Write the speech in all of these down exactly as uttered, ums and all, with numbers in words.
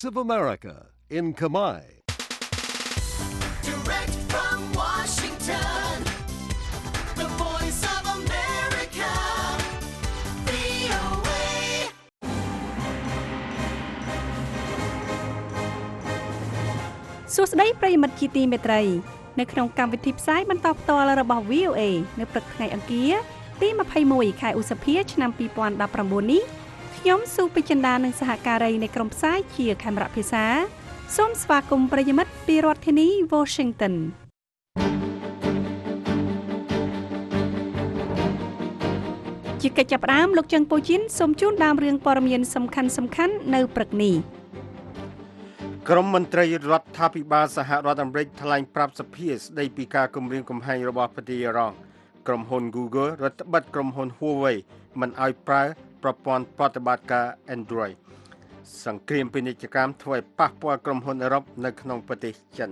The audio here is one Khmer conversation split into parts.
of America in Khmer. Direct from Washington, the voice of America, វី អូ เอសួស្តីប្រិយមិត្តជាទីមេត្រីនៅក្នុងកម្មវិធីផ្សាយបន្តផ្ទាល់របស់ វី អូ เอ នៅព្រឹកថ្ងៃអង្គារទីยี่สิบเอ็ดខែឧសភាឆ្នាំยี่สิบสิบเก้าនេះខ្ញុំស៊ូពេជ្ជន្តានិងសហការីនៃក្រុមផ្សាយជាខេមរៈភាសាសូមស្វាគមន៍ប្រិយមិត្តពីរដ្ឋធានី Washington ជាកិច្ចចាប់ផ្ដើមលោកជឹងពូជីនសូមជូនដើមរឿងព័ត៌មានសំខាន់ៗនៅព្រឹកនេះក្រមមន្ត្រីរដ្ឋាភិបាលសហរដ្ឋអាមេរិកថ្លែងប្រាប់សភាស្ដីពីការគម្រាមកំហែងរបស់ប្រទេសអ៊ីរ៉ង់ក្រុមហ៊ុន Google រដ្ឋបិទក្រុមហ៊ុន Huawei មិនឲ្យប្រើប្រព័ន្ធប្រតិបត្តិការ Android សង្គ្រាមពាណិជ្ជកម្មធ្វើឲ្យប៉ះពាល់ក្រុមហ៊ុនអឺរ៉ុបនៅក្នុងប្រទេសចិន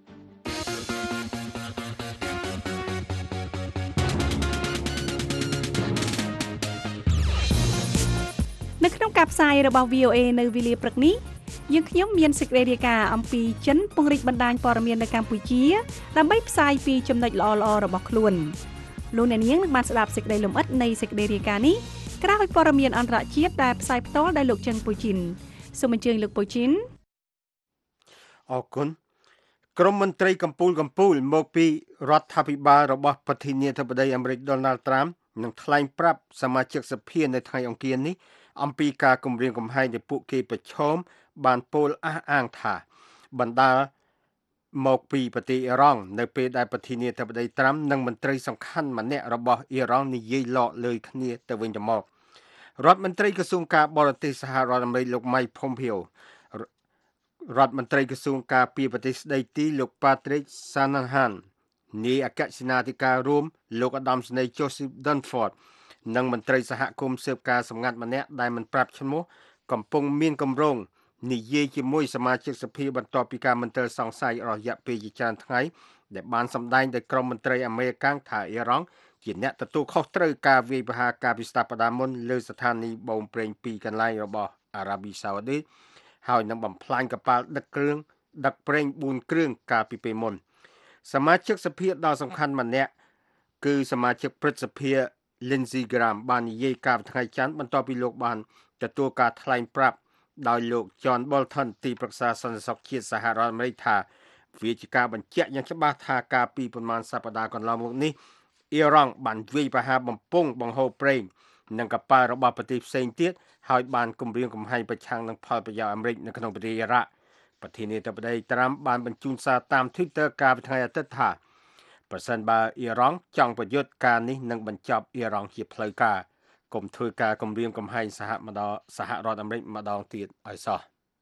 នៅក្នុងការផ្សាយរបស់ វី អូ เอ នៅវេលាព្រឹកនេះយើងខ្ញុំមានសេចក្តីរាយការណ៍អំពីចិនពង្រីកបណ្ដាញព័ត៌មាននៅកម្ពុជាដើម្បីផ្សាយពីចំណុចល្អៗរបស់ខ្លួនលោកអ្នកនាងនឹងបានស្ដាប់សេចក្តីលម្អិតនៃសេចក្តីរាយការណ៍នេះក្រោយព័ត៌មានអន្តរជាតិដែលផ្សាយផ្ទាល់ដោយលោកជឹងពូជីនសូមអញ្ជើញលោកពូជីនអរគុណក្រុមមន្ត្រីកម្ពុជាកម្ពុជាមកពីរដ្ឋាភិបាលរបស់ប្រធានាធិបតីអាមេរិក Donald Trump នឹងថ្លែងប្រាប់សមាជិកសភានៅថ្ងៃអង្គារនេះអំពីការគម្រាមកំហែងដែលពួកគេប្រឈមបានពោលអះអាងថាបណ្ដាលមកពីប្រទេសអ៊ីរ៉ង់នៅពេលដែលប្រធានាធិបតីត្រាំនិងមន្ត្រីសំខាន់ម្នាក់របស់អ៊ីរ៉ង់និយាយឡកលើគ្នាទៅវិញទៅមករដ្ឋមន្ត្រីក្រសួងការបរទេសសហរដ្ឋអាមេរិកលោក Mike Pompeo រដ្ឋមន្ត្រីក្រសួងការពារប្រទេសស្ដីទីលោក Patrick Shanahan នាយអគ្គសេនាធិការរួមលោកឧត្តមសេនីយ៍ Joseph Dunford និងមន្ត្រីសហគមន៍ស៊ើបការសម្ងាត់ម្នាក់ដែលមិនប្រាប់ឈ្មោះកំពុងមានគម្រោងនិយាយជាមួយសមាជិកសភាបន្ទាប់ពីការមន្ទិលសង្ស័យរយៈពេលជាច្រើនថ្ងៃដែលបានសម្ដែងដោយក្រុមមន្ត្រីអាមេរិកថាអ៊ីរ៉ង់ជាអ្នកទទួលខុសត្រូវការវាយប្រហារការពិស្ដារផ្ដាមុនលើស្ថានីយ៍បូមប្រេងពីរកន្លែងរបស់អារ៉ាប៊ីសាអូឌីតហើយនឹងបំផ្លាញកប៉ាល់ដឹកគ្រឿងដឹកប្រេងបួនគ្រឿងកាលពីពេលមុនសមាជិកសភាដ៏សំខាន់ម្នាក់គឺសមាជិកព្រឹទ្ធសភា Lindsey Graham បាននិយាយកាលពីថ្ងៃច័ន្ទបន្ទាប់ពីលោកបានទទួលការថ្លែងប្រាប់ដោយលោក John Bolton ទីប្រឹក្សាសន្តិសុខជាតិសហរដ្ឋអាមេរិកថាវាជាការបញ្ជាក់យ៉ាងច្បាស់ថាការពីប្រមាណសប្តាហ៍កន្លងមកនេះអ៊ីរ៉ង់បានវាយប្រហារបំពង់បង្ហូរប្រេងនិងកប៉ាល់របស់ប្រទេសផ្សេងទៀតហើយបានគម្រាមកំហែងប្រឆាំងនឹងផលប្រយោជន៍អាមេរិកនៅក្នុងប្រទេសអ៊ីរ៉ាក់ប្រធានាធិបតីត្រាំបានបញ្ជូនសារតាម Twitter កាលពីថ្ងៃអាទិត្យថាប្រសិនបើអ៊ីរ៉ង់ចង់ប្រយុទ្ធការនេះនឹងបញ្ចប់អ៊ីរ៉ង់ជាផ្លូវការកុំធ្វើការគំរាមកំហែងសហម្ដងសហរដ្ឋអាមេរិកម្ដងទៀតឲ្យសោះ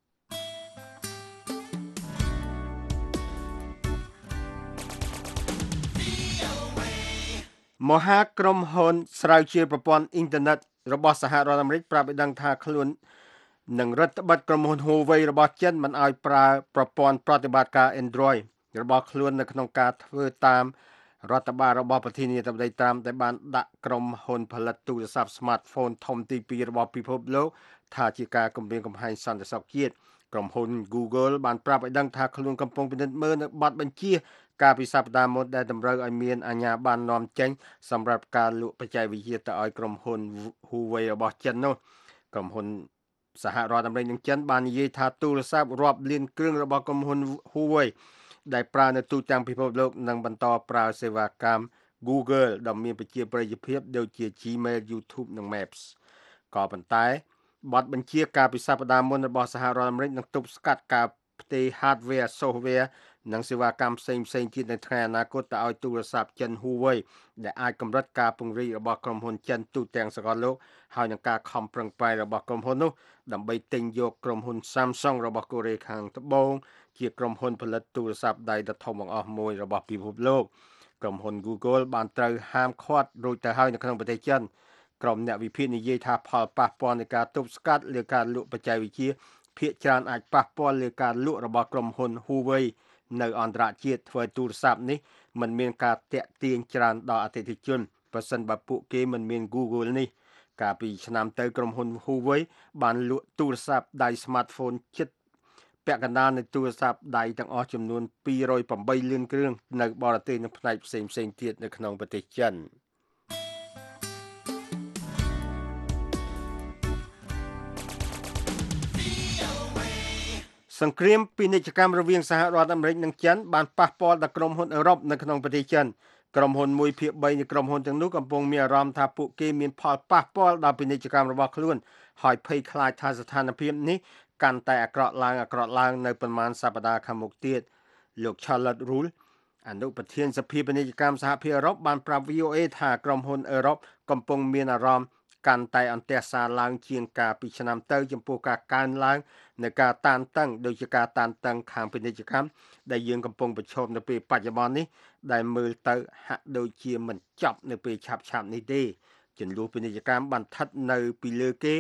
មហាក្រុមហ៊ុនស្រាវជ្រាវប្រព័ន្ធអ៊ីនធឺណិតរបស់សហរដ្ឋអាមេរិកប្រាប់ឲ្យដឹងថាខ្លួននឹងរដ្ឋបិទក្រុមហ៊ុន Huawei របស់ចិនមិនឲ្យប្រើប្រព័ន្ធប្រតិបត្តិការ Android របស់ខ្លួននៅក្នុងការធ្វើតាមរដ្ឋបាលរបស់ប្រធានាធិបតីត្រាំដែលបានដាក់ក្រុមហ៊ុនផលិតទូរស័ព្ទ Smartphone ធំទីពីររបស់ពិភពលោកថាជាការគំរាមកំហែងសន្តិសុខជាតិក្រុមហ៊ុន Google បានប្រាប់ឲ្យដឹងថាខ្លួនកំពុងពិនិត្យមើលនៅបទបញ្ជាការពិសប្តាហ៍មុនដែលតម្រូវឲ្យមានអាជ្ញាប័ណ្ណនាំចេញសម្រាប់ការលក់បច្ចេកវិទ្យាទៅឲ្យក្រុមហ៊ុន Huawei របស់ចិននោះក្រុមហ៊ុនសហរដ្ឋអាមេរិកនិងចិនបាននិយាយថាទូរស័ព្ទរាប់លានគ្រឿងរបស់ក្រុមហ៊ុន Huaweiដែលប្រើនៅទូទាំងពិភពលោកនឹងបន្តប្រើសេវាកម្ម Google ដ៏មានប្រជាប្រិយភាពដូចជា Gmail, YouTube និង Maps ក៏ប៉ុន្តែបទបញ្ជាការពិសប្តាហ៍មុនរបស់សហរដ្ឋអាមេរិកនឹងទប់ស្កាត់ការផ្ទេរ hardware, software និងសេវាកម្មផ្សេងៗទៀតនៅថ្ងៃអនាគតទៅឲ្យទូរស័ព្ទចិន Huawei ដែលអាចកម្រិតការពង្រីករបស់ក្រុមហ៊ុនចិនទូទាំងសកលលោកហើយនឹងការខំប្រឹងប្រែងរបស់ក្រុមហ៊ុននោះដើម្បីទិញយកក្រុមហ៊ុន Samsung របស់កូរ៉េខាងត្បូងជាក្រុមហ៊ុនផលិតទូរស័ព្ទដៃដ៏ធំបង្អស់មួយរបស់ពិភពលោកក្រុមហ៊ុន Google បានត្រូវហាមឃាត់រួចទៅហើយនៅក្នុងប្រទេសចិនក្រុមអ្នកវិភាគនិយាយថាផលប៉ះពាល់នៃការទប់ស្កាត់លើការលក់បច្ចេកវិទ្យាភាគច្រើនអាចប៉ះពាល់លើការលក់របស់ក្រុមហ៊ុន Huawei នៅអន្តរជាតិធ្វើទូរស័ព្ទនេះមិនមានការតាក់ទាញច្រើនដល់អតិថិជនប្រសិនបើពួកគេមិនមាន Google នេះកាលពីឆ្នាំទៅក្រុមហ៊ុន Huawei បានលក់ទូរស័ព្ទដៃ smartphone ជិតពាក់កណ្ដាលនៃទូរស័ព្ទដៃទាំងអស់ចំនួនពីររយប្រាំបីលានគ្រឿងនៅបរទេសនិងផ្នែកផ្សេងផ្សេងទៀតនៅក្នុងប្រទេសចិនសង្គ្រាមពាណិជ្ជកម្មរវាងសហរដ្ឋអាមេរិកនិងចិនបានប៉ះពាល់ដល់ក្រុមហ៊ុនអឺរ៉ុបនៅក្នុងប្រទេសចិនក្រុមហ៊ុនមួយភាគបីនៃក្រុមហ៊ុនទាំងនោះកំពុងមានអារម្មណ៍ថាពួកគេមានផលប៉ះពាល់ដល់ពាណិជ្ជកម្មរបស់ខ្លួនហើយភ័យខ្លាចថាស្ថានភាពនេះកាន់តែអាក្រក់ឡើងអាក្រក់ឡើងនៅប្រមាណសប្តាហ៍ខាងមុខទៀតលោក Charlotte Rule អនុប្រធានសភាពាណិជ្ជកម្មសហភាពអឺរ៉ុបបានប្រាប់ វី អូ អេ ថាក្រុមហ៊ុនអឺរ៉ុបកំពុងមានអារម្មណ៍កាន់តែអន្ទះសារឡើងជាងកាលពីឆ្នាំទៅចំពោះការកើនឡើងនៃការតានតឹងដូចជាការតានតឹងខាងពាណិជ្ជកម្មដែលយើងកំពុងប្រឈមនៅពេលបច្ចុប្បន្ននេះដែលមើលទៅហាក់ដូចជាមិនចប់នៅពេលឆាប់ឆាប់នេះទេចំនួនពាណិជ្ជកម្មបានស្ថិតនៅពីលើគេ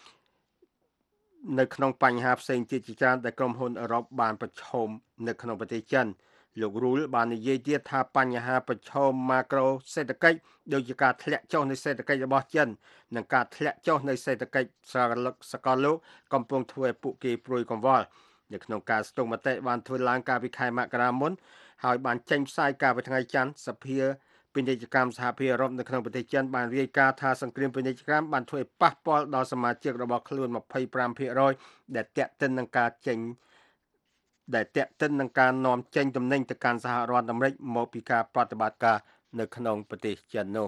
នៅក្នុងបញ្ហាផ្សេងទៀតជាច្រើនដែលក្រុមហ៊ុនអឺរ៉ុបបានប្រឈមនៅក្នុងប្រទេសចិនលោក Rule បាននិយាយទៀតថាបញ្ហាប្រឈមម៉ាក្រូសេដ្ឋកិច្ចដូចជាការធ្លាក់ចុះនៃសេដ្ឋកិច្ចរបស់ចិននិងការធ្លាក់ចុះនៃសេដ្ឋកិច្ចសកលលោកកំពុងធ្វើឲ្យពួកគេព្រួយកង្វល់នៅក្នុងការស្ទង់មតិបានធ្វើឡើងកាលពីខែមករាមុនហើយបានចេញផ្សាយកាលពីថ្ងៃច័ន្ទសភាពាណិជ្ជកម្មសហភាពអឺរ៉ុបនៅក្នុងប្រទេសចិនបានរាយការណ៍ថាសង្គ្រាមពាណិជ្ជកម្មបានធ្វើឲ្យប៉ះពាល់ដល់សមាជិករបស់ខ្លួនម្ភៃប្រាំភាគរយដែលទាក់ទិននឹងការចេញដែលតាក់ទិននឹងការនាំចេញទំនិញទៅកាន់សហរដ្ឋអាមេរិកមកពីការប្រតិបត្តិការនៅក្នុងប្រទេសចិននោះ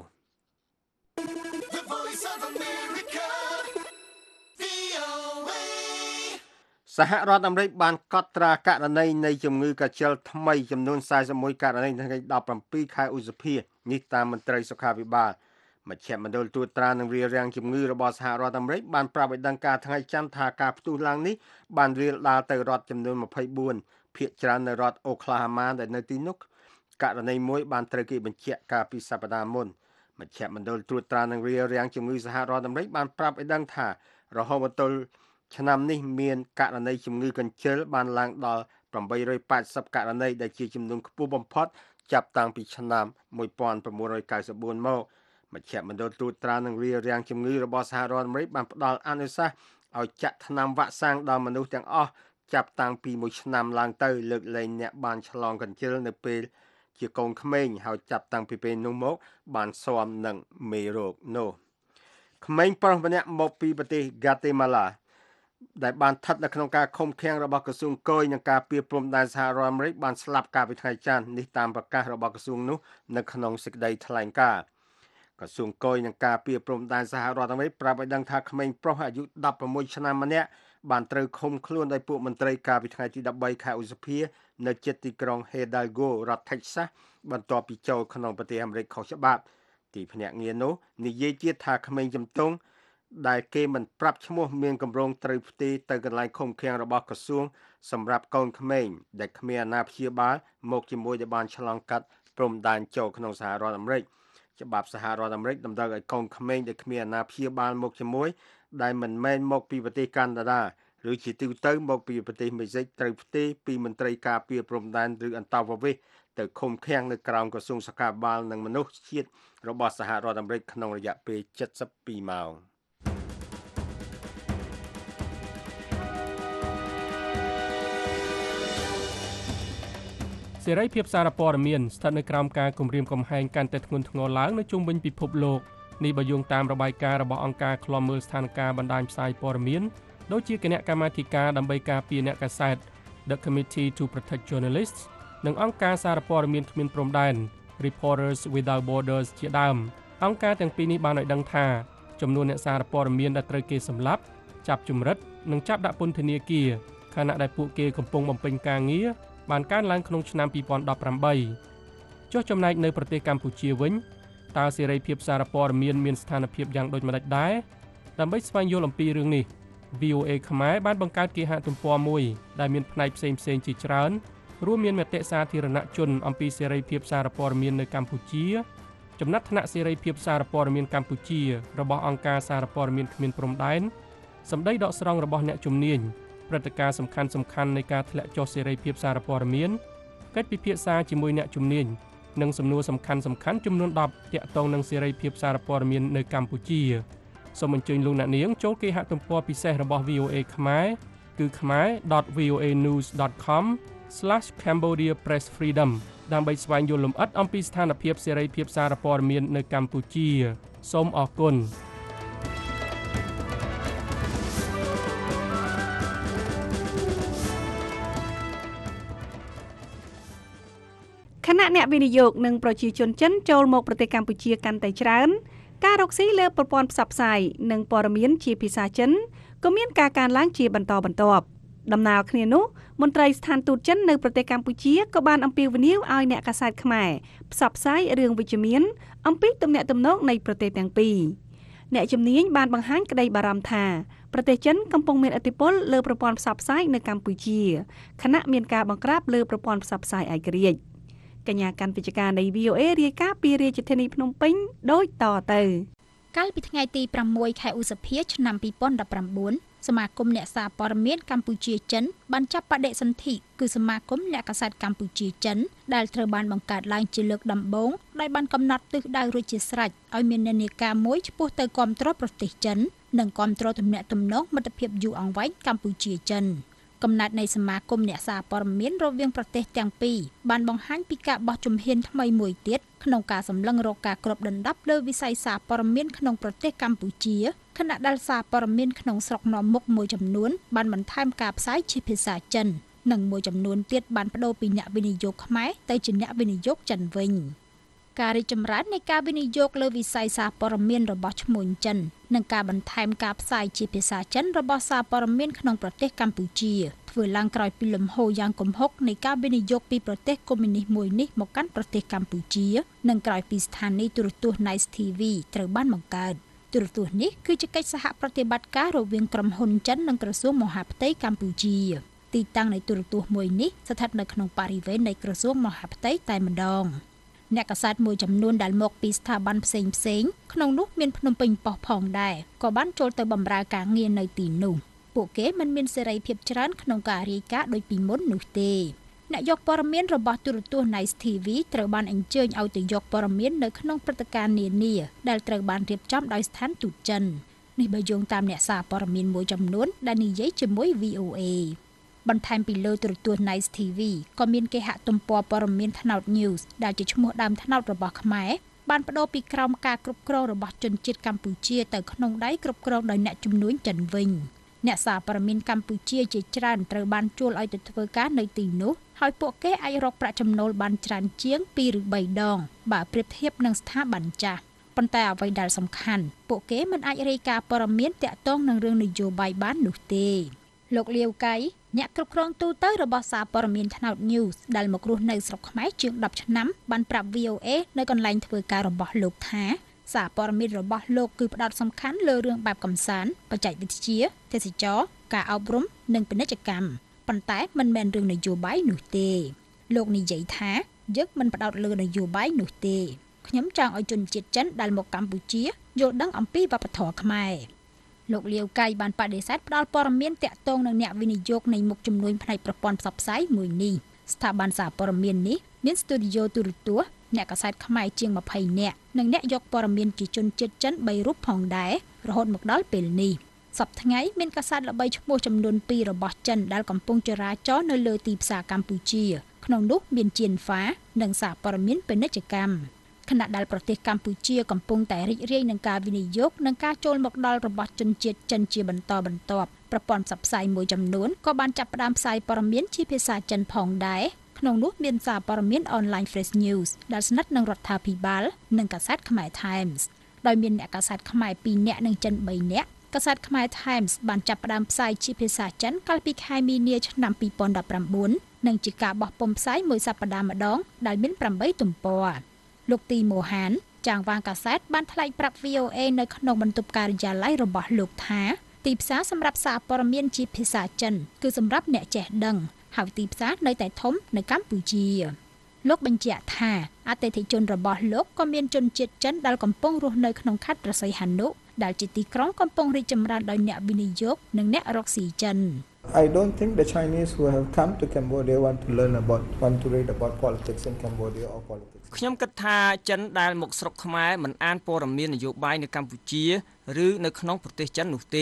The Voice of America, វី អូ អេសហរដ្ឋអាមេរិកបានកត់ត្រាករណីនៃជំងឺកាចិលថ្មីចំនួនสี่สิบเอ็ดករណីនៅថ្ងៃដប់ប្រាំពីរខែឧសភានេះតាមមន្ត្រីសុខាភិបាលមជ្ឈមណ្ឌលត្រួតត្រានិងរារាំងជំងឺរបស់សហរដ្ឋអាមេរិកបានប្រាប់ឲ្យដឹងការថ្ងៃច័ន្ទថាការផ្ទុះឡើងនេះបានរាលដាលទៅរដ្ឋចំនួនยี่สิบสี่ភាគច្រើននៅរដ្ឋអូក្លាហាម៉ាដែលនៅទីនោះករណីមួយបានត្រូវគេបញ្ជាក់កាលពីសប្តាហ៍មុនមជ្ឈមណ្ឌលត្រួតត្រានិងរារាំងជំងឺសហរដ្ឋអាមេរិកបានប្រាប់ឲ្យដឹងថារហូតមកទល់ឆ្នាំនេះមានករណីជំងឺកញ្ជិលបានឡើងដល់แปดร้อยแปดสิบករណីដែលជាចំនួនខ្ពស់បំផុតចាប់តាំងពីឆ្នាំnineteen ninety-fourមកមជ្ឈមណ្ឌលត្រួតត្រានិងរារាំងជំងឺរបស់សហរដ្ឋអាមេរិកបានផ្ដល់អនុសាសន៍ឲ្យចាក់ថ្នាំវ៉ាក់សាំងដល់មនុស្សទាំងអស់ចាប់តាំងពីមួយឆ្នាំឡើងទៅលើកលែងអ្នកបានឆ្លងកញ្ជិលនៅពេលជាកូនក្មេងហើយចាប់តាំងពីពេលនោះមកបានស៊ាំនឹងមេរោគនោះក្មេងប្រុសម្នាក់មកពីប្រទេសហ្គាតេម៉ាឡាដែលបានស្ថិតនៅក្នុងការឃុំឃាំងរបស់ក្រសួងគយនិងការពារព្រំដែនសហរដ្ឋអាមេរិកបានស្លាប់កាលពីថ្ងៃច័ន្ទនេះតាមប្រកាសរបស់ក្រសួងនោះនៅក្នុងសេចក្តីថ្លែងការណ៍ក្រសួងគយនិងការពារព្រំដែនសហរដ្ឋអាមេរិកប្រាប់ឲ្យដឹងថាក្មេងប្រុសអាយុ16ឆ្នាំម្នាក់បានត្រូវឃុំខ្លួនដោយពួកមន្ត្រីកាលពីថ្ងៃទី13ខែឧសភានៅជិតទីក្រុង Hidalgo រដ្ឋ Texas បន្ទាប់ពីចូលក្នុងប្រទេសអាមេរិកខុសច្បាប់ទីភ្នាក់ងារនោះនិយាយទៀតថាក្មេងជំទង់ដែលគេមិនប្រាប់ឈ្មោះមានកម្រងត្រូវផ្ទេរទៅកន្លែងឃុំឃាំងរបស់ក្រសួងសម្រាប់កូនក្មេងដែលគ្មានអាណាព្យាបាលមកជាមួយដែលបានឆ្លងកាត់ព្រំដែនចូលក្នុងសហរដ្ឋអាមេរិកច្បាប់សហរដ្ឋអាមេរិកតម្រូវឲ្យកូនក្មេងដែលគ្មានអាណាព្យាបាលមកជាមួយដែលមិនមែនមកពីប្រទេសកាណាដាឬជាទូទៅមកពីប្រទេសមេស៊ីកត្រូវផ្ទេរពីមន្ត្រីការពារព្រំដែនឬអន្តោប្រវេសន៍ទៅឃុំឃាំងនៅក្រោមក្រសួងសុខាភិបាលនិងមនុស្សជាតិរបស់សហរដ្ឋអាមេរិកក្នុងរយៈពេលseventy-twoម៉ោងសេរីភាពសារព័ត៌មានស្ថិតនៅក្រោមការគំរាមកំហែងកាន់តែធ្ងន់ធ្ងរឡើងនៅជុំវិញពិភពលោកនេះបើយោងតាមរបាយការណ៍របស់អង្គការឃ្លាំមើលស្ថានភាពបណ្ដាញផ្សាយព័ត៌មានដូចជាគណៈកម្មាធិការដើម្បីការពារអ្នកកាសែត The Committee to Protect Journalists និងអង្គការសារព័ត៌មានគ្មានព្រំដែន Reporters Without Borders ជាដើមអង្គការទាំងពីរនេះបានឲ្យដឹងថាចំនួនអ្នកសារព័ត៌មានដែលត្រូវគេសម្លាប់ចាប់ជំរិតនិងចាប់ដាក់ពន្ធនាគារខណៈដែលពួកគេកំពុងបំពេញការងារបានកើនឡើងក្នុងឆ្នាំtwo thousand eighteenចុះចំណែកនៅប្រទេសកម្ពុជាវិញតើសេរីភាពសារព័ត៌មានមានស្ថានភាពយ៉ាងដូចម្តេចដែរដើម្បីស្វែងយល់អំពីរឿងនេះ វី អូ អេ ខ្មែរបានបង្កើតគេហទំព័រមួយដែលមានផ្នែកផ្សេងៗជាច្រើនរួមមានមតិសាធារណជនអំពីសេរីភាពសារព័ត៌មាននៅកម្ពុជាចំណាត់ថ្នាក់សេរីភាពសារព័ត៌មានកម្ពុជារបស់អង្គការសារព័ត៌មានគ្មានព្រំដែនសម្ដីដកស្រង់របស់អ្នកជំនាញព្រឹត្តិការណ៍សំខាន់សំខាន់នៃការធ្លាក់ចុះសេរីភាពសារព័ត៌មានកិច្ចពិភាក្សាជាមួយអ្នកជំនាញនិងសំណួរសំខាន់សំខាន់ចំនួនtenទាក់ទងនឹងសេរីភាពសារព័ត៌មាននៅកម្ពុជាសូមអញ្ជើញលោកអ្នកនាងចូលគេហទំព័រពិសេសរបស់ វី អូ អេ ខ្មែរគឺ khmer dot voanews dot com slash cambodia press freedom ដើម្បីស្វែងយល់លម្អិតអំពីស្ថានភាពសេរីភាពសារព័ត៌មាននៅកម្ពុជាសូមអរគុណគណៈអ្នកវិនិយោគនិងប្រជាជនចិនចូលមកប្រទេសកម្ពុជាកាន់តែច្រើនការរកស៊ីលើប្រព័ន្ធផ្សព្វផ្សាយនិងព័ត៌មានជាភាសាចិនក៏មានការកើនឡើងជាបន្តបន្ទាប់ដំណើរគ្នានោះមន្ត្រីស្ថានទូតចិននៅប្រទេសកម្ពុជាក៏បានអំពាវនាវឲ្យអ្នកកាសែតខ្មែរផ្សព្វផ្សាយរឿងវិជ្ជមានអំពីទំនាក់ទំនងនៃប្រទេសទាំងពីរអ្នកជំនាញបានបង្ហាញក្តីបារម្ភថាប្រទេសចិនកំពុងមានឥទ្ធិពលលើប្រព័ន្ធផ្សព្វផ្សាយនៅកម្ពុជាខណៈមានការបង្ក្រាបលើប្រព័ន្ធផ្សព្វផ្សាយឯករាជ្យកញ្ញាកាន់វិជ្ជការនៃ វី អូ เอ រាយការណ៍ពីរាជធានីភ្នំពេញដូចតទៅកាលពីថ្ងៃទីប្រាំមួយខែឧសភាឆ្នាំពីរពាន់ដប់ប្រាំបួនសមាគមអ្នកសារព័ត៌មានកម្ពុជាចិនបានចាប់បដិសន្ធិគឺសមាគមអ្នកកាសែតកម្ពុជាចិនដែលត្រូវបានបង្កើតឡើងជាលើកដំបូងដោយបានកំណត់ទិសដៅរួចជាស្រេចឲ្យមាននានាការមួយឆ្ពោះទៅគាំទ្រប្រទេសចិននិងគាំទ្រទំនាក់ទំនងមិត្តភាពយូរអង្វែងកម្ពុជាចិនកំណត់នៃសមាគមអ្នកសារព័ត៌មានរវាងប្រទេសទាំងពីរបានបង្ហាញពីការបោះជំហានថ្មីមួយទៀតក្នុងការសម្លឹងរកការគ្របដណ្ដប់លើវិស័យសារព័ត៌មានក្នុងប្រទេសកម្ពុជាខណៈដែលសារព័ត៌មានក្នុងស្រុកនាំមុខមួយចំនួនបានបន្ថែមការផ្សាយជាភាសាចិននិងមួយចំនួនទៀតបានប្តូរពីអ្នកវិនិយោគខ្មែរទៅជាអ្នកវិនិយោគចិនវិញការរីកចម្រើននៃការវិនិយោគលើវិស័យសារព័ត៌មានរបស់ឈ្មួញចិននិងការបន្ថែមការផ្សាយជាភាសាចិនរបស់សារព័ត៌មានក្នុងប្រទេសកម្ពុជាធ្វើឡើងក្រោយពីលំហូរយ៉ាងគំហុកនៃការវិនិយោគពីប្រទេសកុម្មុយនីសមួយនេះមកកាន់ប្រទេសកម្ពុជានិងក្រោយពីស្ថានីយទូរទស្សន៍ Nice ធី វី ត្រូវបានបង្កើតទូរទស្សន៍នេះគឺជាកិច្ចសហប្រតិបត្តិការរវាងក្រុមហ៊ុនចិននិងក្រសួងមហាផ្ទៃកម្ពុជាទីតាំងនៃទូរទស្សន៍មួយនេះស្ថិតនៅក្នុងបរិវេណនៃក្រសួងមហាផ្ទៃតែម្ដងអ្នកកាសែតមួយចំនួនដែលមកពីស្ថាប័នផ្សេងផ្សេងក្នុងនោះមានភ្នំពេញប៉ុស្តិ៍ផងដែរក៏បានចូលទៅបម្រើការងារនៅទីនោះពួកគេមិនមានសេរីភាពច្រើនក្នុងការរាយការណ៍ដូចពីមុននោះទេអ្នកយកព័ត៌មានរបស់ទូរទស្សន៍ Nice ធី វី ត្រូវបានអញ្ជើញឲ្យទៅយកព័ត៌មាននៅក្នុងព្រឹត្តិការណ៍នានាដែលត្រូវបានរៀបចំដោយស្ថានទូតចិននេះបើយោងតាមអ្នកសារព័ត៌មានមួយចំនួនដែលនិយាយជាមួយ វី អូ เอ បន្ថែមពីលើទូរទស្សន៍ Nice ធី វី ក៏មានគេហទំព័រព័ត៌មានថ្នោត News ដែលជាឈ្មោះដើមថ្នោតរបស់ខ្មែរបានប្តូរពីក្រោមការគ្រប់គ្រងរបស់ជនជាតិកម្ពុជាទៅក្នុងដៃគ្រប់គ្រងដោយអ្នកជំនួញចិនវិញអ្នកសារព័ត៌មានកម្ពុជាជាច្រើនត្រូវបានជួលឲ្យទៅធ្វើការនៅទីនោះហើយពួកគេអាចរកប្រាក់ចំណូលបានច្រើនជាងពីរឬបីដងបើប្រៀបធៀបនឹងស្ថាប័នចាស់ប៉ុន្តែអ្វីដែលសំខាន់ពួកគេមិនអាចរាយការណ៍ព័ត៌មានទាក់ទងនឹងរឿងនយោបាយបាននោះទេលោកលាវកៃអ្នកគ្រប់គ្រងទូទៅរបស់សារព័ត៌មានថ្នោត News ដែលមករស់នៅស្រុកខ្មែរជាងដប់ឆ្នាំបានប្រាប់ វី អូ เอ នៅកន្លែងធ្វើការរបស់លោកថាសារព័ត៌មានរបស់លោកគឺផ្ដោតសំខាន់លើរឿងបែបកម្សាន្តបច្ចេកវិទ្យាទេសចរណ៍ការអប់រំនិងពាណិជ្ជកម្មប៉ុន្តែមិនមែនរឿងនយោបាយនោះទេលោកនិយាយថាយើងមិនផ្ដោតលើនយោបាយនោះទេខ្ញុំចង់ឲ្យជនជាតិចិនដែលមកកម្ពុជាយល់ដឹងអំពីវប្បធម៌ខ្មែរលោកលាវកៃបានបដិសេធផ្ដល់ព័ត៌មានតាក់ទងនឹងអ្នកវិនិយោគនៃមុខជំនួញផ្នែកប្រព័ន្ធផ្សព្វផ្សាយមួយនេះស្ថាប័នសារព័ត៌មាននេះមានស្ទូឌីយោទូរទស្សន៍អ្នកកាសែតខ្មែរជាងម្ភៃនាក់និងអ្នកយកព័ត៌មានជាជនជាតិចិនបីរូបផងដែររហូតមកដល់ពេលនេះសប្តាហ៍ថ្ងៃមានកាសែតល្បីឈ្មោះចំនួនពីររបស់ចិនដែលកំពុងចរាចរនៅលើទីផ្សារកម្ពុជាក្នុងនោះមានជៀនហ្វានិងសារព័ត៌មានពាណិជ្ជកម្មខណៈដែលប្រទេសកម្ពុជាកំពុងតែរីករាយនឹងការវិនិយោគនិងការចូលមកដល់របស់ជនជាតិចិនជាបន្តបន្ទាប់ប្រព័ន្ធផ្សព្វផ្សាយមួយចំនួនក៏បានចាប់ផ្ដើមផ្សាយព័ត៌មានជាភាសាចិនផងដែរក្នុងនោះមានសារព័ត៌មាន Online Fresh News ដែលស្និទ្ធនឹងរដ្ឋាភិបាលនិងកាសែតខ្មែរ Times ដោយមានអ្នកកាសែតខ្មែរពីរនាក់និងចិនបីនាក់កាសែតខ្មែរ Times បានចាប់ផ្ដើមផ្សាយជាភាសាចិនកាលពីខែមីនាឆ្នាំពីរពាន់ដប់ប្រាំបួននិងជាការបោះពុម្ពផ្សាយមួយសប្តាហ៍ម្ដងដែលមានប្រាំបីទំព័រលោកទីម៉ូហានចាងវាងកាសែតបានថ្លែងប្រាប់ វី អូ เอ នៅក្នុងបន្ទប់ការិយាល័យរបស់លោកថាទីផ្សារសម្រាប់សារព័ត៌មានជាភាសាចិនគឺសម្រាប់អ្នកចេះដឹងហើយទីផ្សារនៅតែធំនៅកម្ពុជាលោកបញ្ជាក់ថាអតិថិជនរបស់លោកក៏មានជនជាតិចិនដែលកំពុងរស់នៅក្នុងខេត្តព្រះសីហនុដែលជាទីក្រុងកំពុងរីកចម្រើនដោយអ្នកវិនិយោគនិងអ្នករកស៊ីចិន I don't think the Chinese who have come to Cambodia want to learn about want to read about politics in Cambodia or politics ខ្ញុំគិតថាចិនដែលមកស្រុកខ្មែរមិនអានព័ត៌មាននយោបាយនៅកម្ពុជាឬនៅក្នុងប្រទេសចិននោះទេ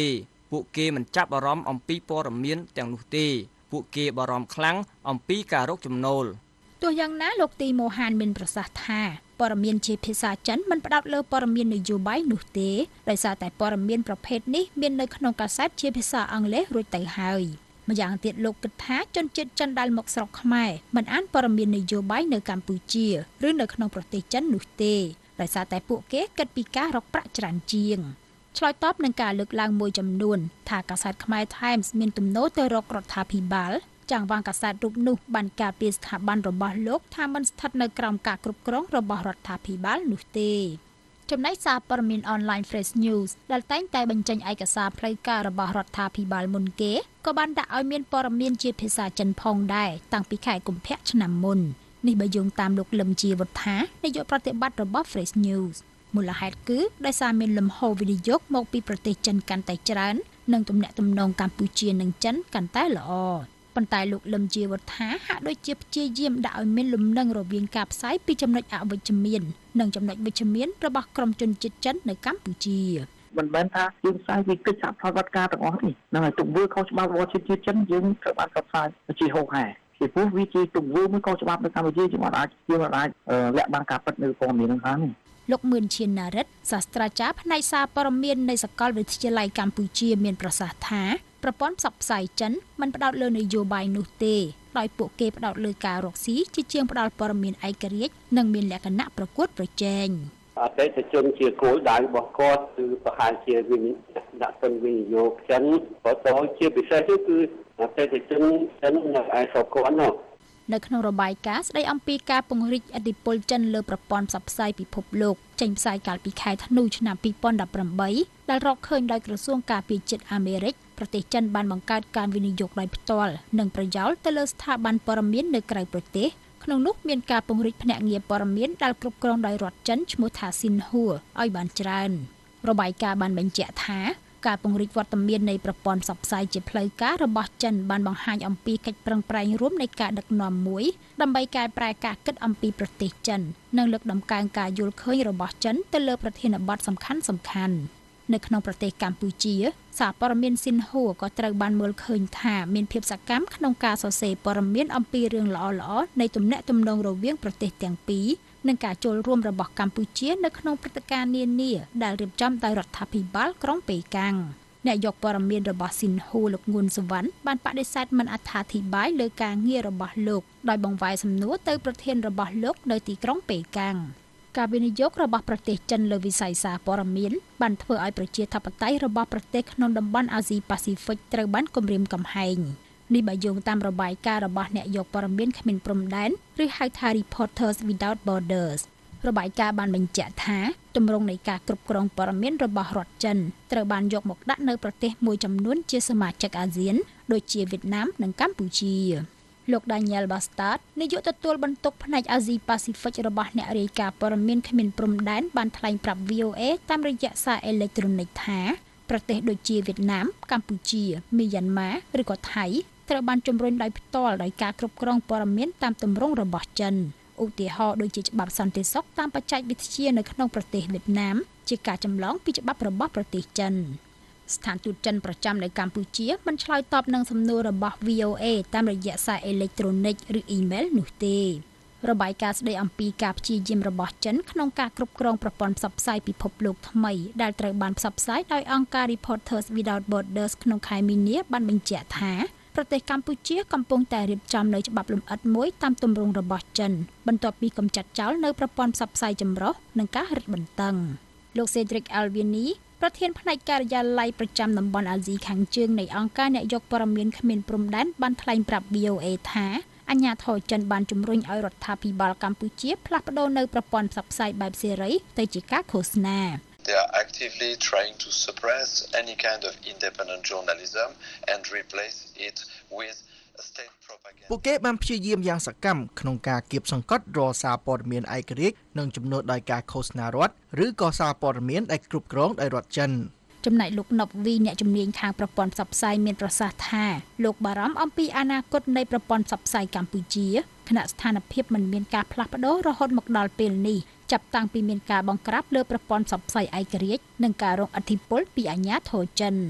ពួកគេមិនចាប់អារម្មណ៍អំពីព័ត៌មានទាំងនោះទេពួកគេបារម្ភខ្លាំងអំពីការរកចំណូលទោះយ៉ាងណាលោកទីម៉ូហានមានប្រសាសន៍ថាព័ត៌មានជាភាសាចិនមិនផ្ដោតលើព័ត៌មាននយោបាយនោះទេដោយសារតែព័ត៌មានប្រភេទនេះមាននៅក្នុងកាសែតជាភាសាអង់គ្លេសរួចទៅហើយម្យ៉ាងទៀតលោកគិតថាជនជាតិចិនដែលមកស្រុកខ្មែរមិនអានព័ត៌មាននយោបាយនៅកម្ពុជាឬនៅក្នុងប្រទេសចិននោះទេដោយសារតែពួកគេគិតពីការរកប្រាក់ច្រើនជាងឆ្លើយតបនឹងការលើកឡើងមួយចំនួនថាកាសែតខ្មែរ Times មានទំនោរទៅរករដ្ឋាភិបាលចាងវ៉ាងកាសែតរូបនោះបានការពារស្ថាប័នរបស់លោកថាមិនស្ថិតនៅក្រោមការគ្រប់គ្រងរបស់រដ្ឋាភិបាលនោះទេចំណែកសារព័ត៌មានអនឡាញ Fresh News ដែលតែងតែបញ្ចេញឯកសារផ្លូវការរបស់រដ្ឋាភិបាលមុនគេក៏បានដាក់ឲ្យមានព័ត៌មានជាភាសាចិនផងដែរតាំងពីខែកុម្ភៈឆ្នាំមុននេះបើយោងតាមលោកលឹមជាវុធានាយកប្រតិបត្តិរបស់ Fresh News មូលហេតុគឺដោយសារមានលំហូរវិនិយោគមកពីប្រទេសចិនកាន់តែច្រើននិងទំនាក់ទំនងកម្ពុជានិងចិនកាន់តែល្អប៉ុន្តែលោកលឹមជាវុធាហាក់ដូចជាព្យាយាមដាក់ឲ្យមានលំនឹងរវាងការផ្សាយពីចំណុចអវិជ្ជមាននិងចំណុចវិជ្ជមានរបស់ក្រុមជនជាតិចិននៅកម្ពុជាមិនមែនថាយើងផ្សាយពីកិច្ចសហប្រតិបត្តិការទាំងអស់នេះហ្នឹងហើយទង្វើខុសច្បាប់របស់ជនជាតិចិនយើងត្រូវបានផ្សព្វផ្សាយជាហោហែពីព្រោះវាជាទង្វើមួយខុសច្បាប់នៅកម្ពុជាយើងអាចយើងអាចលាក់បាំងការពិតនៅព័ត៌មានហ្នឹងហើយលោកមឿនឈានណារិទ្ធសាស្ត្រាចារ្យផ្នែកសារព័ត៌មាននៃសាកលវិទ្យាល័យកម្ពុជាមានប្រសាសន៍ថាប្រព័ន្ធផ្សព្វផ្សាយចិនមិនផ្ដោតលើនយោបាយនោះទេដោយពួកគេផ្ដោតលើការរកស៊ីជាជាងផ្ដល់ព័ត៌មានឯករាជ្យនិងមានលក្ខណៈប្រកួតប្រជែងអតិថិជនជាគោលដៅរបស់គាត់គឺប្រហែលជាវិនិយោគទុនវិនិយោគចិនក៏ទៅជាពិសេសគឺអតិថិជនចិននៅឯស្រុកគាត់នោះនៅក្នុងរបាយការណ៍ស្ដីអំពីការពង្រីកឥទ្ធិពលចិនលើប្រព័ន្ធផ្សព្វផ្សាយពិភពលោកចេញផ្សាយកាលពីខែធ្នូឆ្នាំពីរពាន់ដប់ប្រាំបីដែលរកឃើញដោយក្រសួងការពារជាតិអាមេរិកប្រទេសចិនបានបង្កើតការវិនិយោគដោយផ្ទាល់និងប្រយោលទៅលើស្ថាប័នព័ត៌មាននៅក្រៅប្រទេសក្នុងនោះមានការពង្រីកភ្នាក់ងារព័ត៌មានដែលគ្រប់គ្រងដោយរដ្ឋចិនឈ្មោះថា Xinhua ឲ្យបានច្រើនរបាយការណ៍បានបញ្ជាក់ថាការពង្រីកវត្តមាននៃប្រព័ន្ធផ្សព្វផ្សាយជាផ្លូវការរបស់ចិនបានបង្ហាញអំពីកិច្ចប្រឹងប្រែងរួមនៃការដឹកនាំមួយដើម្បីកែប្រែការគិតអំពីប្រទេសចិននិងលើកតម្កើងការយល់ឃើញរបស់ចិនទៅលើប្រធានបទសំខាន់សំខាន់នៅក្នុងប្រទេសកម្ពុជាសារព័ត៌មាន Xinhua ក៏ត្រូវបានមើលឃើញថាមានភាពសកម្មក្នុងការសរសេរព័ត៌មានអំពីរឿងល្អៗនៃទំនាក់ទំនងរវាងប្រទេសទាំងពីរនិងការចូលរួមរបស់កម្ពុជានៅក្នុងព្រឹត្តិការណ៍នានាដែលរៀបចំដោយរដ្ឋាភិបាលក្រុងប៉េកាំងអ្នកយកព័ត៌មានរបស់ Xinhua លោកងួនសវណ្ណបានបដិសេធមិនអត្ថាធិប្បាយលើការងាររបស់លោកដោយបង្វែរសំណួរទៅប្រធានរបស់លោកនៅទីក្រុងប៉េកាំងការវិនិយោគរបស់ប្រទេសចិនលើវិស័យសារព័ត៌មានបានធ្វើឲ្យប្រជាធិបតេយ្យរបស់ប្រទេសក្នុងតំបន់អាស៊ីប៉ាស៊ីហ្វិកត្រូវបានគំរាមកំហែងនេះបើយោងតាមរបាយការណ៍របស់អ្នកយកព័ត៌មានគ្មានព្រំដែនឬហៅថា Reporters Without Borders របាយការណ៍បានបញ្ជាក់ថាទម្រង់នៃការគ្រប់គ្រងព័ត៌មានរបស់រដ្ឋចិនត្រូវបានយកមកដាក់នៅប្រទេសមួយចំនួនជាសមាជិកអាស៊ានដូចជាវៀតណាមនិងកម្ពុជាលោក Daniel Bastard នាយកទទួលបន្ទុកផ្នែកអាស៊ីប៉ាស៊ីហ្វិករបស់អ្នករាយការណ៍ព័ត៌មានគ្មានព្រំដែនបានថ្លែងប្រាប់ វី អូ អេ តាមរយៈសារអេឡិចត្រូនិកថាប្រទេសដូចជាវៀតណាមកម្ពុជាមីយ៉ាន់ម៉ាឬក៏ថៃត្រូវបានជំរុញដោយផ្ទាល់ដោយការគ្រប់គ្រងព័ត៌មានតាមទម្រង់របស់ចិនឧទាហរណ៍ដូចជាច្បាប់សន្តិសុខតាមបច្ចេកវិទ្យានៅក្នុងប្រទេសវៀតណាមជាការចម្លងពីច្បាប់របស់ប្រទេសចិនស្ថានទូតចិនប្រចាំនៅកម្ពុជាមិនឆ្លើយតបនឹងសំណួររបស់ វី អូ អេ តាមរយៈសារអេឡិចត្រូនិកឬអ៊ីមែលនោះទេរបាយការណ៍ស្ដីអំពីការព្យាយាមរបស់ចិនក្នុងការគ្រប់គ្រងប្រព័ន្ធផ្សព្វផ្សាយពិភពលោកថ្មីដែលត្រូវបានផ្សព្វផ្សាយដោយអង្គការ Reporters Without Borders ក្នុងខែមីនាបានបញ្ជាក់ថាប្រទេសកម្ពុជាកំពុងតែរៀបចំនៅច្បាប់លម្អិតមួយតាមទម្រង់របស់ចិនបន្ទាប់ពីកម្ចាត់ចោលនៅប្រព័ន្ធផ្សព្វផ្សាយចម្រុះនិងការរឹតបន្តឹងលោក Cedric Alvini ប្រធានផ្នែកការិយាល័យប្រចាំតំបន់អាស៊ីខាងជើងនៃអង្គការអ្នកយកព័ត៌មានគ្មានព្រំដែនបានថ្លែងប្រាប់ វី អូ អេ ថាអាជ្ញាធរចិនបានជំរុញឲ្យរដ្ឋាភិបាលកម្ពុជាផ្លាស់ប្ដូរនៅប្រព័ន្ធផ្សព្វផ្សាយបែបសេរីទៅជាការឃោសនា They are actively trying to suppress any kind of independent journalism and replace it with state propaganda. ពួកគេបានព្យាយាមយ៉ាងសកម្មក្នុងការគៀបសង្កត់រាល់សារព័ត៌មានឯករាជ្យនិងជំនួសដោយការឃោសនារដ្ឋឬក៏សារព័ត៌មានដែលគ្រប់គ្រងដោយរដ្ឋចិនចំណែកលោកណប់វីអ្នកជំនាញខាងប្រព័ន្ធផ្សព្វផ្សាយមានប្រសាសន៍ថាលោកបារម្ភអំពីអនាគតនៃប្រព័ន្ធផ្សព្វផ្សាយកម្ពុជាខណៈស្ថានភាពមិនមានការផ្លាស់ប្ដូររហូតមកដល់ពេលនេះចាប់តាំងពីមានការបង្ក្រាបលើប្រព័ន្ធផ្សព្វផ្សាយឯករាជ្យនិងការរងឥទ្ធិពលពីអាជ្ញាធរចិនប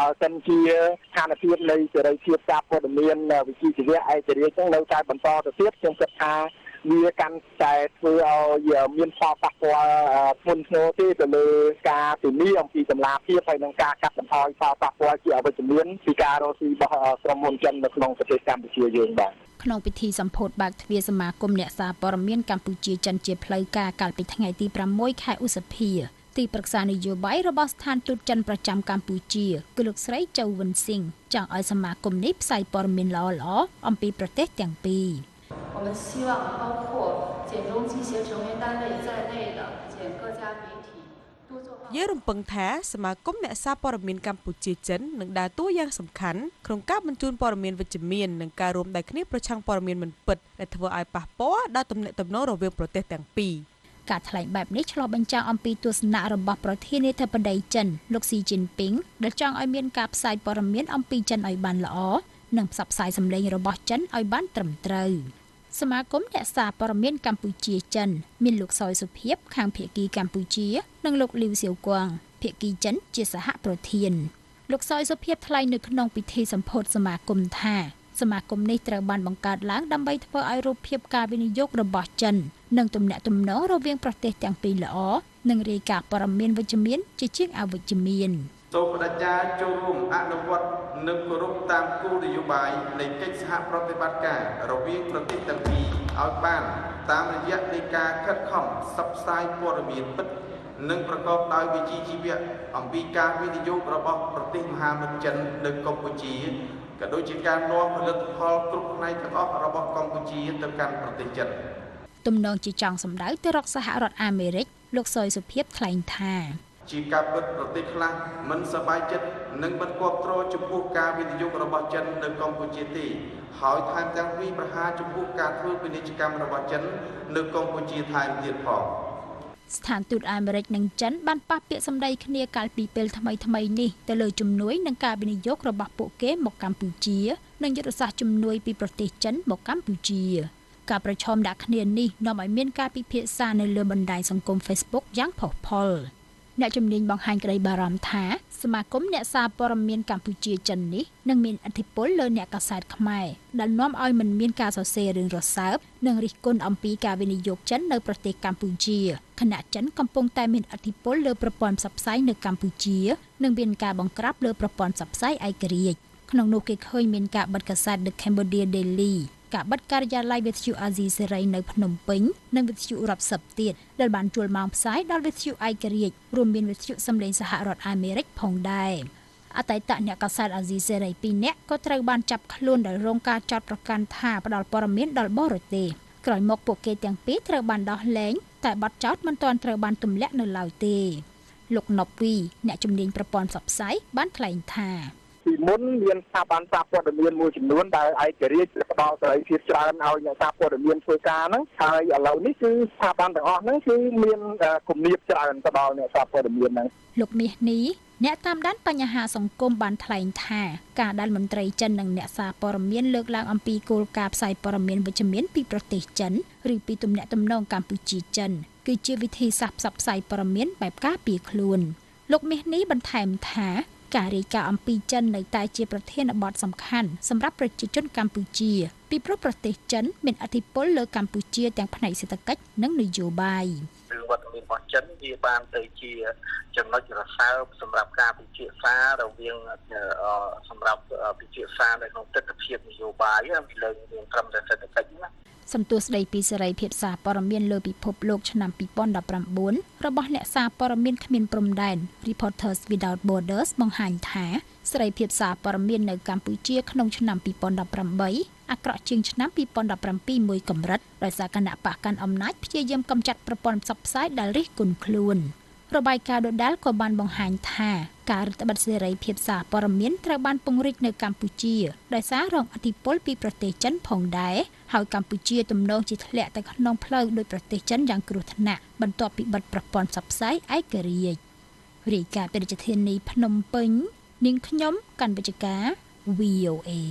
បើសិនជាស្ថានភាពនៃសេរីភាពការព័ត៌មានវិទ្យាជីវៈឯករាជ្យហ្នឹងនៅតែបន្តទៅទៀតខ្ញុំគិតថាវាកាន់តែធ្វើឲ្យមានផលប៉ះពាល់ធ្ងន់ធ្ងរទេទៅលើការធានាអំពីតម្លាភាពហើយនឹងការកាត់បន្ថយផលប៉ះពាល់ជាអវិជ្ជមានពីការរកស៊ីរបស់ក្រុមហ៊ុនចិននៅក្នុងប្រទេសកម្ពុជាយើងបាទក្នុងពិធីសម្ពោធបើកទ្វារសមាគមអ្នកសារព័ត៌មានកម្ពុជាចិនជាផ្លូវការកាលពីថ្ងៃទីប្រាំមួយខែឧសភាទីប្រឹក្សានយោបាយរបស់ស្ថានទូតចិនប្រចាំកម្ពុជាគឺលោកស្រីជៅវិនស៊ីងចង់ឲ្យសមាគមនេះផ្សាយព័ត៌មានល្អៗអំពីប្រទេសទាំងពីរ我们希望包括简中机协成员单位在内的简各家媒体យើងរំពឹងថាសមាគមអ្នកសារព័ត៌មានកម្ពុជាចិននឹងដើរតួយ៉ាងសំខាន់ក្នុងការបញ្ជូនព័ត៌មានវិជ្ជមាននិងការរួមដៃគ្នាប្រឆាំងព័ត៌មានមិនពិតដែលធ្វើឲ្យប៉ះពាល់ដល់ទំនាក់ទំនងរវាងប្រទេសទាំងពីរការថ្លែងបែបនេះឆ្លុះបញ្ចាំងអំពីទស្សនៈរបស់ប្រធានាធិបតីចិនលោកស៊ីជីនពីងដែលចង់ឲ្យមានការផ្សាយព័ត៌មានអំពីចិនឲ្យបានល្អនិងផ្សព្វផ្សាយសម្លេងរបស់ចិនឲ្យបានត្រឹមត្រូវសមាគមអ្នកសារព័ត៌មានកម្ពុជាចិនមានលោកសយសុភាពខាងភាគីកម្ពុជានិងលោកលីវសៀវគងភាគីចិនជាសហប្រធានលោកសយសុភាពថ្លែងនៅក្នុងពិធីសម្ពោធសមាគមថាសមាគមនេះត្រូវបានបង្កើតឡើងដើម្បីធ្វើឲ្យរូបភាពការវិនិយោគរបស់ចិននិងទំនាក់ទំនងរវាងប្រទេសទាំងពីរល្អនិងរាយការណ៍ព័ត៌មានវិជ្ជមានជាជាងអវិជ្ជមានសូមបដិញ្ញាចូលរួមអនុវត្តនិងគោរពតាមគោលនយោបាយនៃកិច្ចសហប្រតិបត្តិការរវាងប្រទេសទាំងពីរឲ្យបានតាមរយៈនៃការខិតខំផ្សព្វផ្សាយព័ត៌មានពិតនិងប្រកបដោយវិជ្ជាជីវៈអំពីការវិនិយោគរបស់ប្រទេសមហាមិត្តចិននៅកម្ពុជាក៏ដូចជាការនាំផលិតផលគ្រប់ផ្នែកទាំងអស់របស់កម្ពុជាទៅកាន់ប្រទេសចិនទំនងជាចង់សម្ដៅទៅរកសហរដ្ឋអាមេរិកលោកសយសុភាពថ្លែងថាជាការពិតប្រទេសខ្លះមិនសប្បាយចិត្តនិងមិនគាប់ទ្រចំពោះការវិនិយោគរបស់ចិននៅកម្ពុជាទេហើយថែមទាំងវិប្រហារចំពោះការធ្វើពាណិជ្ជកម្មរបស់ចិននៅកម្ពុជាថែមទៀតផងស្ថានទូតអាមេរិកនិងចិនបានប៉ះពាក្យសម្ដីគ្នាកាលពីពេលថ្មីថ្មីនេះទៅលើជំនួយនិងការវិនិយោគរបស់ពួកគេមកកម្ពុជានិងយុទ្ធសាស្ត្រជំនួយពីប្រទេសចិនមកកម្ពុជាការប្រឈមដាក់គ្នានេះនាំឲ្យមានការពិភាក្សានៅលើបណ្ដាញសង្គម Facebook យ៉ាងផុសផុលអ្នកជំនាញបង្ហាញក្តីបារម្ភថាសមាគមអ្នកសារព័ត៌មានកម្ពុជាចិននេះនឹងមានឥទ្ធិពលលើអ្នកកាសែតខ្មែរដែលនាំឲ្យមិនមានការសរសេររឿងរសើបនិងរិះគន់អំពីការវិនិយោគចិននៅប្រទេសកម្ពុជាខណៈចិនកំពុងតែមានឥទ្ធិពលលើប្រព័ន្ធផ្សព្វផ្សាយនៅកម្ពុជានិងមានការបង្ក្រាបលើប្រព័ន្ធផ្សព្វផ្សាយឯករាជ្យក្នុងនោះគេឃើញមានការបិទកាសែត The Cambodia Dailyការបិទការិយាល័យវិទ្យុអាស៊ីសេរីនៅភ្នំពេញនិងវិទ្យុរាប់សិបទៀតដែលបានជួលម៉ោងផ្សាយដល់វិទ្យុឯករាជ្យរួមមានវិទ្យុសំឡេងសហរដ្ឋអាមេរិកផងដែរអតីតអ្នកកាសែតអាស៊ីសេរីពីរនាក់ក៏ត្រូវបានចាប់ខ្លួនដោយរងការចោទប្រកាន់ថាផ្ដល់ព័ត៌មានដល់បរទេសក្រោយមកពួកគេទាំងពីរត្រូវបានដោះលែងតែបទចោទមិនទាន់ត្រូវបានទម្លាក់នៅឡើយទេលោកណូវីអ្នកជំនាញប្រព័ន្ធផ្សព្វផ្សាយបានថ្លែងថាពីមុនមានស្ថាប័នសារព័ត៌មានមួយចំនួនដែលឯករាជ្យផ្ដល់សេរីភាពច្រើនឲ្យអ្នកសារព័ត៌មានធ្វើការហ្នឹងហើយឥឡូវនេះគឺស្ថាប័នទាំងអស់ហ្នឹងគឺមានគំនាបច្រើនទៅដល់អ្នកសារព័ត៌មានហ្នឹងលោកមាសនេះអ្នកតាមដានបញ្ហាសង្គមបានថ្លែងថាការដែលមន្ត្រីចិននិងអ្នកសារព័ត៌មានលើកឡើងអំពីគោលការណ៍ផ្សាយព័ត៌មានវិជ្ជមានពីប្រទេសចិនឬពីទំនាក់ទំនងកម្ពុជាចិនគឺជាវិធីសាស្ត្រផ្សព្វផ្សាយព័ត៌មានបែបការពារខ្លួនលោកមាសនេះបន្ថែមថាការរាយការណ៍អំពីចិននៅតែជាប្រធានបទសំខាន់សម្រាប់ប្រជាជនកម្ពុជាពីព្រោះប្រទេសចិនមានឥទ្ធិពលលើកម្ពុជាទាំងផ្នែកសេដ្ឋកិច្ចនិងនយោបាយរឿងវត្តមានរបស់ចិនវាបានទៅជាចំណុចរសើបសម្រាប់ការពិភាក្សារវាងសម្រាប់ពិភាក្សានៅក្នុងទស្សនវិជ្ជានយោបាយពីលើរឿងត្រឹមតែសេដ្ឋកិច្ចណាសន្ទុះស្ដីពីសេរីភាពសារព័ត៌មានលើពិភពលោកឆ្នាំពីរពាន់ដប់ប្រាំបួនរបស់អ្នកសារព័ត៌មានគ្មានព្រំដែន Reporters Without Borders បង្ហាញថាសេរីភាពសារព័ត៌មាននៅកម្ពុជាក្នុងឆ្នាំពីរពាន់ដប់ប្រាំបីអាក្រក់ជាងឆ្នាំពីរពាន់ដប់ប្រាំពីរមួយកម្រិតដោយសារគណៈបកកាន់អំណាចព្យាយាមកម្ចាត់ប្រព័ន្ធផ្សព្វផ្សាយដែលរិះគន់ខ្លួនរបាយការណ៍ដដែលក៏បានបង្ហាញថាការរឹតបន្តឹងសេរីភាពសារព័ត៌មានត្រូវបានពង្រីកនៅកម្ពុជាដោយសាររងឥទ្ធិពលពីប្រទេសចិនផងដែរហើយកម្ពុជាទំនងជាធ្លាក់ទៅក្នុងផ្លូវដោយប្រទេសចិនយ៉ាងគ្រោះថ្នាក់បន្ទាប់ពីបិទប្រព័ន្ធផ្សព្វផ្សាយឯករាជ្យរាយការណ៍ពីរាជធានីភ្នំពេញនាងខ្ញុំកណ្ឌវិជ្ជការ វី អូ เอ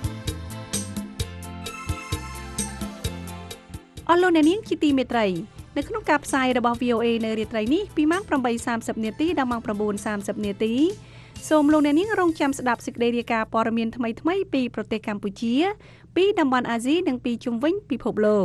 អស់លោកអ្នកនាងជាទីមេត្រីនៅក្នុងការផ្សាយរបស់ វី អូ เอ នៅរាត្រីនេះពីម៉ោង eight thirty នាទីដល់ម៉ោង nine thirty នាទីសូមលោកអ្នកនាងរងចាំស្ដាប់សេចក្តីរាយការណ៍ព័ត៌មានថ្មីៗពីប្រទេសកម្ពុជាពីតំបន់អាស៊ីនិងពីជុំវិញពិភពលោក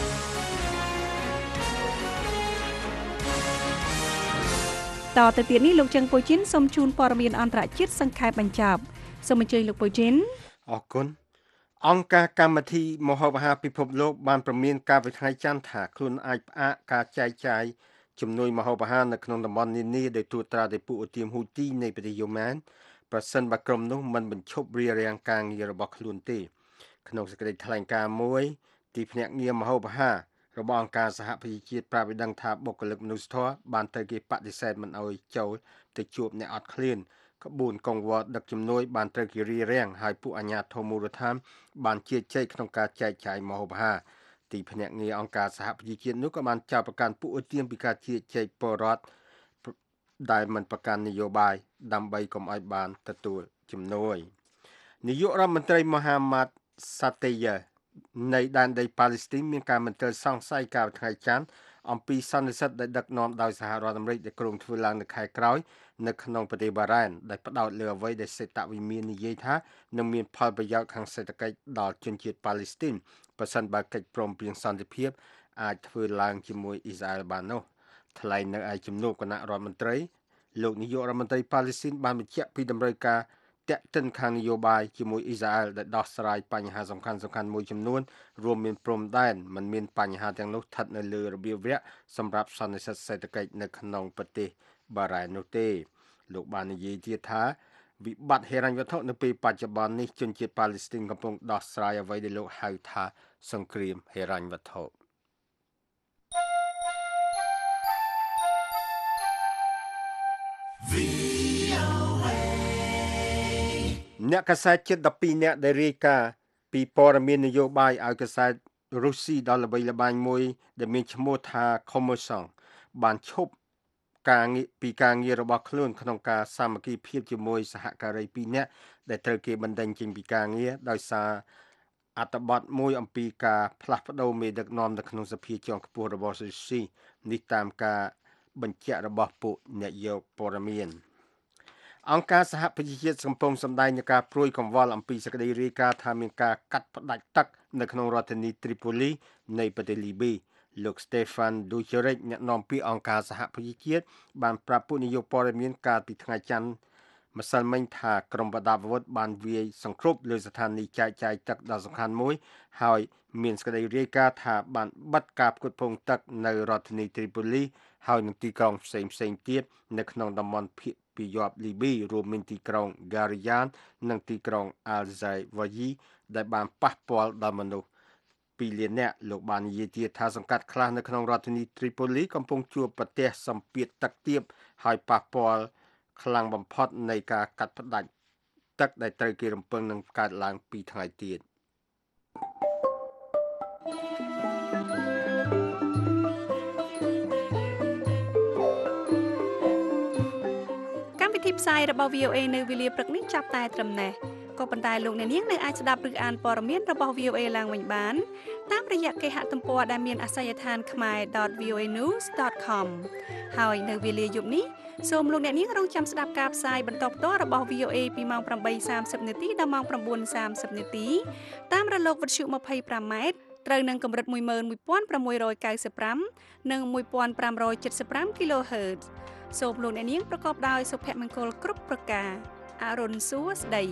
តទៅទៀតនេះលោកចឹងប៉ូជីនសូមជូនព័ត៌មានអន្តរជាតិសង្ខេបបញ្ចប់សូមអញ្ជើញលោកប៉ូជីនអរគុណអង្គការកម្មវិធីមហោបអាហារពិភពលោកបានប្រមានការវិថ្ងៃច័ន្ទថាខ្លួនអាចផ្អាកការចែកចាយជំនួយមហោបអាហារនៅក្នុងតំបន់នានាដោយទូត្រាដោយពួកឧទាមហ៊ូទីនៃប្រទេសយូម៉ានប្រសិនបើក្រុមនោះមិនបញ្ឈប់រារាំងការងាររបស់ខ្លួនទេក្នុងសេចក្តីថ្លែងការណ៍មួយទីភ្នាក់ងារមហោបអាហាររបស់អង្គការសហប្រជាជាតិប្រាប់ឲ្យដឹងថាបុគ្គលិកមនុស្សធម៌បានត្រូវគេបដិសេធមិនឲ្យចូលទៅជួបអ្នកអត់ឃ្លានក្បួនកង្វល់ដឹកជំនួយបានត្រូវគេរារាំងហើយពួកអាជ្ញាធរមូលដ្ឋានបានជឿជ័យក្នុងការចែកចាយម្ហូបអាហារទីភ្នាក់ងារអង្គការសហប្រជាជាតិនោះក៏បានចោទប្រកាន់ពួកឧទាមពីការជឿជ័យពលរដ្ឋដែលមិនប្រកាន់នយោបាយដើម្បីកុំឲ្យបានទទួលជំនួយនាយករដ្ឋមន្ត្រីមហាម៉ាត់សាតេយ៉ានៃដែនដីប៉ាឡេស្ទីនមានការមន្ទិលសង្ស័យកាលថ្ងៃច័ន្ទអំពីសន្និសីទដែលដឹកនាំដោយសហរដ្ឋអាមេរិកដែលគ្រោងធ្វើឡើងនៅខែក្រោយនៅក្នុងប្រទេសបារ៉ែនដែលផ្ដោតលើអ្វីដែលសេតវិមាននិយាយថានឹងមានផលប្រយោជន៍ខាងសេដ្ឋកិច្ចដល់ជនជាតិប៉ាឡេស្ទីនប្រសិនបើកិច្ចព្រមព្រៀងសន្តិភាពអាចធ្វើឡើងជាមួយអ៊ីស្រាអែលបាននោះថ្លែងនៅឯជំនួបគណៈរដ្ឋមន្ត្រីលោកនាយករដ្ឋមន្ត្រីប៉ាឡេស្ទីនបានបញ្ជាក់ពីតម្រូវការតាក់ទិនខាងនយោបាយជាមួយអ៊ីស្រាអែលដែលដោះស្រាយបញ្ហាសំខាន់ៗមួយចំនួនរួមមានព្រំដែនមិនមានបញ្ហាទាំងនោះស្ថិតនៅលើរបៀបវគ្គសម្រាប់សន្និសីទសេដ្ឋកិច្ចនៅក្នុងប្រទេសបារ៉ែននោះទេលោកបាននិយាយទៀតថាវិបត្តិហិរញ្ញវត្ថុនៅពេលបច្ចុប្បន្ននេះជនជាតិប៉ាឡេស្ទីនកំពុងដោះស្រាយអ្វីដែលលោកហៅថាសង្គ្រាមហិរញ្ញវត្ថុអ្នកកាសែតជិតtwelveនាក់ដែលរាយការណ៍ពីព័ត៌មាននយោបាយឲ្យកាសែតរុស្ស៊ីដល់ល្បីល្បាញមួយដែលមានឈ្មោះថា Kommersant បានឈប់ការងារពីការងាររបស់ខ្លួនក្នុងការសាមគ្គីភាពជាមួយសហការីtwoនាក់ដែលត្រូវគេបណ្តេញចេញពីការងារដោយសារអត្ថបទមួយអំពីការផ្លាស់ប្ដូរមេដឹកនាំនៅក្នុងសភាជាន់ខ្ពស់របស់រុស្ស៊ីនេះតាមការបញ្ជាក់របស់ពួកអ្នកយកព័ត៌មានអង្គការសហប្រជាជាតិកំពុងសម្ដែងនឹងការព្រួយកង្វល់អំពីសេចក្តីរាយការណ៍ថាមានការកាត់ផ្តាច់ទឹកនៅក្នុងរដ្ឋធានី Tripoli នៃប្រទេសលីប៊ីលោក Stefan Dujarric អ្នកនាំពាក្យអង្គការសហប្រជាជាតិបានប្រាប់ពួកនាយកព័ត៌មានកាលពីថ្ងៃច័ន្ទម្សិលមិញថាក្រុមប្រដាប់អាវុធបានវាយសង្គ្រុបលើស្ថានីយ៍ចែកចាយទឹកដ៏សំខាន់មួយហើយមានសេចក្តីរាយការណ៍ថាបានបិទការផ្គត់ផ្គង់ទឹកនៅរដ្ឋធានី Tripoli ហើយនឹងទីក្រុងផ្សេងៗទៀតនៅក្នុងតំបន់ភាគពីយប់លីប៊ីរួមមានទីក្រុង Gariyan និងទីក្រុង Al-Zawahiri ដែលបានប៉ះពាល់ដល់មនុស្សtwoលាននាក់លោកបាននិយាយទៀតថាសង្កាត់ខ្លះនៅក្នុងរដ្ឋធានី Tripoli កំពុងជួបប្រទះសម្ពាធទឹកទាបហើយប៉ះពាល់ខ្លាំងបំផុតនៃការកាត់ផ្តាច់ទឹកដែលត្រូវគេរំពឹងនឹងកើតឡើងtwoថ្ងៃទៀតទីផ្សាយរបស់ វី អូ เอ នៅវេលាព្រឹកនេះចាប់តែត្រឹមនេះក៏ប៉ុន្តែលោកអ្នកនាងនៅអាចស្ដាប់ឬអានព័ត៌មានរបស់ វី អូ เอ ឡើងវិញបានតាមរយៈគេហទំព័រដែលមានអាសយដ្ឋាន khmae dot v o a news dot com ហើយនៅវេលាយប់នេះសូមលោកអ្នកនាងរងចាំស្ដាប់ការផ្សាយបន្តផ្ទាល់របស់ វី អូ เอ ពីម៉ោងeight thirtyនាទីដល់ម៉ោងnine thirtyនាទីតាមរលកវិទ្យុtwenty-fiveម៉ែត្រត្រូវនឹងកម្រិតone one six ninety-fiveនិងfifteen seventy-five គីឡូហឺតសូមលោកអ្នកនាងប្រកបដោយសុភមង្គលគ្រប់ប្រការអរុនសួស្តី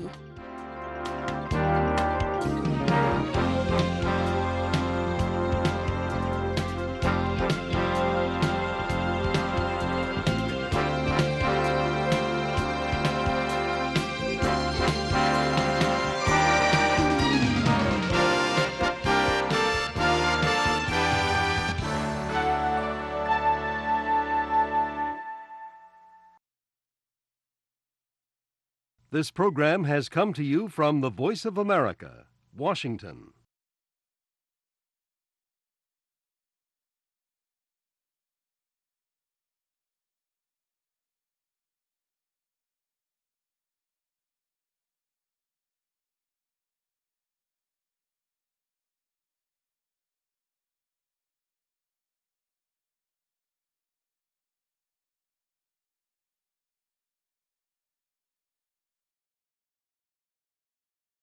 This program has come to you from the Voice of America, Washington.